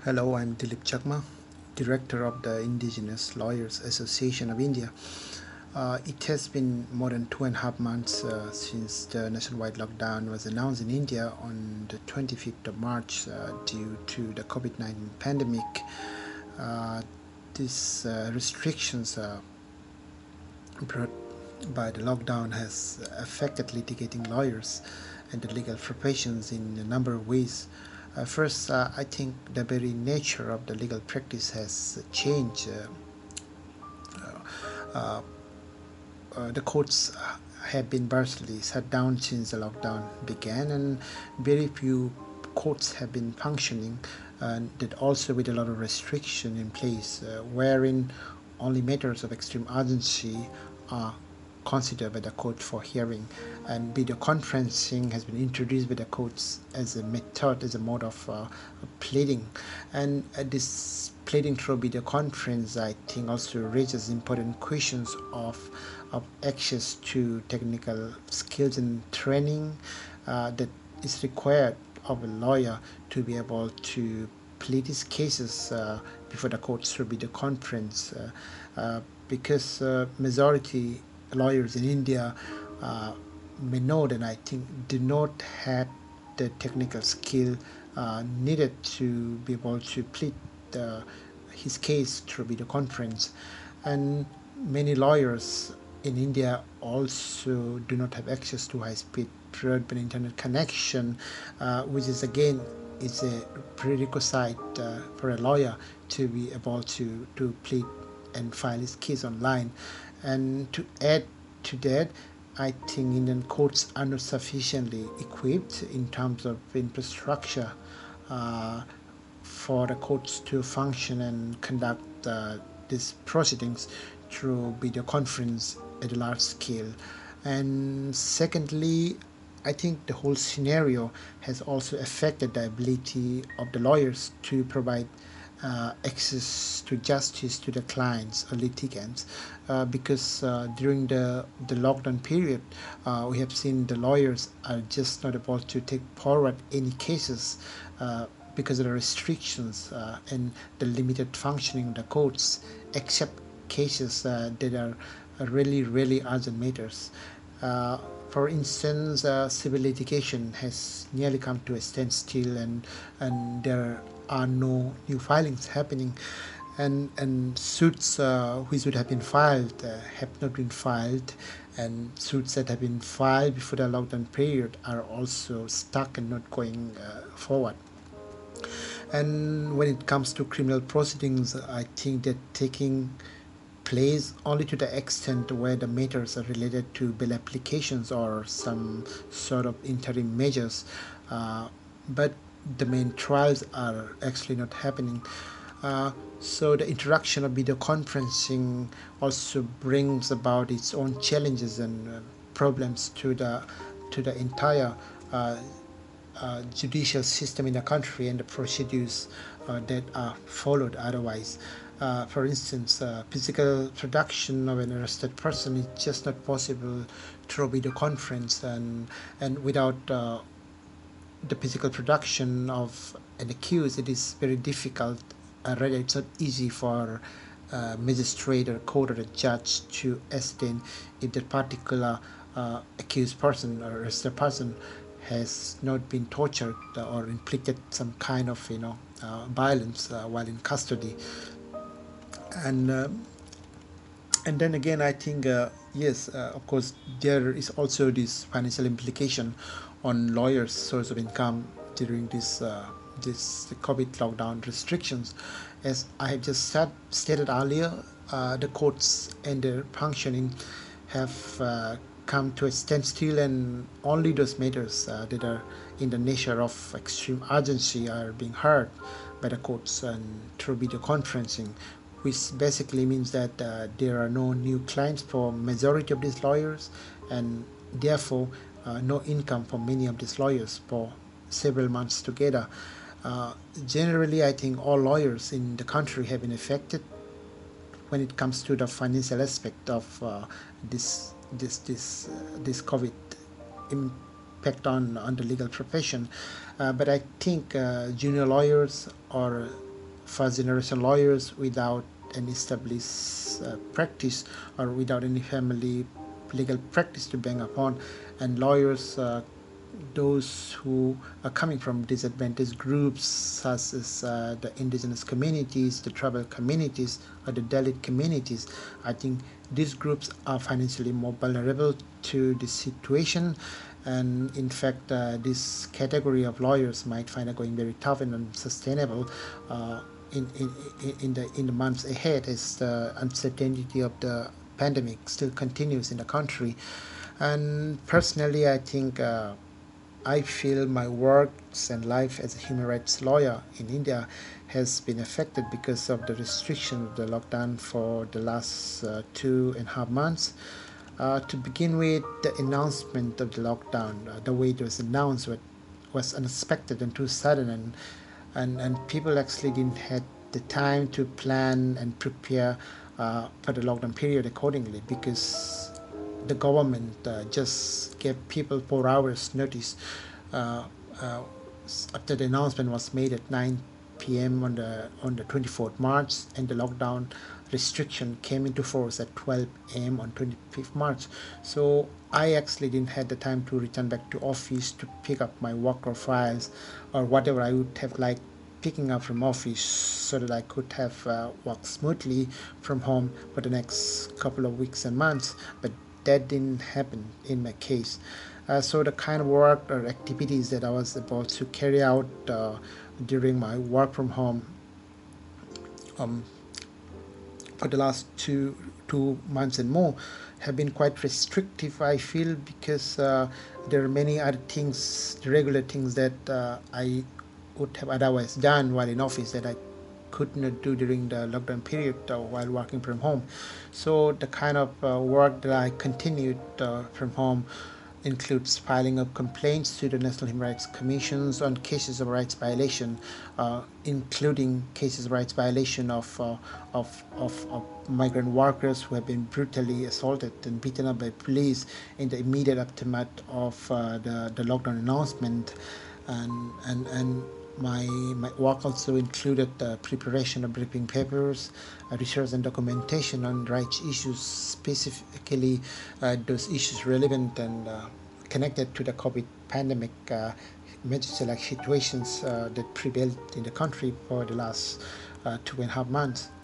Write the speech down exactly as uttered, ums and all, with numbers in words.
Hello, I'm Dilip Chakma, Director of the Indigenous Lawyers Association of India. Uh, it has been more than two and a half months uh, since the nationwide lockdown was announced in India on the twenty-fifth of March uh, due to the COVID nineteen pandemic. Uh, these uh, restrictions uh, brought by the lockdown has affected litigating lawyers and the legal professions in a number of ways. Uh, first, uh, I think the very nature of the legal practice has changed. Uh, uh, uh, the courts have been virtually shut down since the lockdown began, and very few courts have been functioning, and that also with a lot of restriction in place, uh, wherein only matters of extreme urgency are considered by the court for hearing, and video conferencing has been introduced by the courts as a method, as a mode of uh, pleading, and uh, this pleading through video conference, I think, also raises important questions of of access to technical skills and training uh, that is required of a lawyer to be able to plead his cases uh, before the courts through video conference, uh, uh, because uh, majority lawyers in India uh, may know that I think do not have the technical skill uh, needed to be able to plead the, his case through video conference, and many lawyers in India also do not have access to high-speed broadband internet connection, uh, which is again is a prerequisite uh, for a lawyer to be able to to plead and file his case online. And to add to that, I think Indian courts are not sufficiently equipped in terms of infrastructure uh, for the courts to function and conduct uh, these proceedings through video conference at a large scale. And secondly, I think the whole scenario has also affected the ability of the lawyers to provide uh, access to justice to the clients or litigants, uh, because uh, during the, the lockdown period, uh, we have seen the lawyers are just not able to take forward any cases uh, because of the restrictions uh, and the limited functioning of the courts, except cases uh, that are really, really urgent matters. Uh, for instance, uh, civil litigation has nearly come to a standstill, and and there are no new filings happening, and and suits uh, which would have been filed uh, have not been filed, and suits that have been filed before the lockdown period are also stuck and not going uh, forward. And when it comes to criminal proceedings, I think that taking place only to the extent where the matters are related to bail applications or some sort of interim measures, uh, but the main trials are actually not happening. Uh, so the introduction of video conferencing also brings about its own challenges and uh, problems to the to the entire uh, uh, judicial system in the country and the procedures uh, that are followed otherwise. Uh, for instance, uh, physical production of an arrested person is just not possible through video conference, and and without uh, the physical production of an accused, it is very difficult. Uh, rather, it's not easy for a magistrate or court or a judge to ascertain if that particular uh, accused person or arrested person has not been tortured or inflicted some kind of you know uh, violence uh, while in custody. And uh, and then again, I think uh, yes, uh, of course, there is also this financial implication on lawyers' source of income during this uh, this COVID lockdown restrictions. As I have just said, stated earlier, uh, the courts and their functioning have uh, come to a standstill, and only those matters uh, that are in the nature of extreme urgency are being heard by the courts and through video conferencing, which basically means that uh, there are no new clients for majority of these lawyers, and therefore uh, no income for many of these lawyers for several months together. Uh, generally, I think all lawyers in the country have been affected when it comes to the financial aspect of uh, this this this uh, this COVID impact on on the legal profession. Uh, but I think uh, junior lawyers or first generation lawyers without an established uh, practice or without any family legal practice to bang upon, and lawyers uh, those who are coming from disadvantaged groups such as uh, the indigenous communities, the tribal communities, or the Dalit communities. I think these groups are financially more vulnerable to this situation, and in fact uh, this category of lawyers might find it going very tough and unsustainable uh, in, in, in, the, in the months ahead as the uncertainty of the pandemic still continues in the country. And personally, I think uh, I feel my works and life as a human rights lawyer in India has been affected because of the restriction of the lockdown for the last uh, two and a half months. Uh, to begin with, the announcement of the lockdown, uh, the way it was announced was, was unexpected and too sudden, and, and, and people actually didn't have the time to plan and prepare uh, for the lockdown period accordingly, because the government uh, just gave people four hours notice uh, uh, after the announcement was made at nine p m on the on the twenty-fourth March, and the lockdown restriction came into force at twelve a m on twenty-fifth March. So I actually didn't have the time to return back to office to pick up my work or files or whatever I would have liked picking up from office, so that I could have uh, worked smoothly from home for the next couple of weeks and months. But that didn't happen in my case. Uh, so the kind of work or activities that I was about to carry out uh, during my work from home um, for the last two two months and more have been quite restrictive, I feel, because uh, there are many other things, regular things that uh, I would have otherwise done while in office that I could not do during the lockdown period uh, while working from home. So the kind of uh, work that I continued uh, from home includes filing of complaints to the National Human Rights Commissions on cases of rights violation, uh, including cases of rights violation of, uh, of, of, of migrant workers who have been brutally assaulted and beaten up by police in the immediate aftermath of uh, the, the lockdown announcement. And, and, and my, my work also included uh, preparation of briefing papers, uh, research and documentation on rights issues, specifically uh, those issues relevant and uh, connected to the COVID pandemic, uh, emergency-like situations uh, that prevailed in the country for the last uh, two and a half months.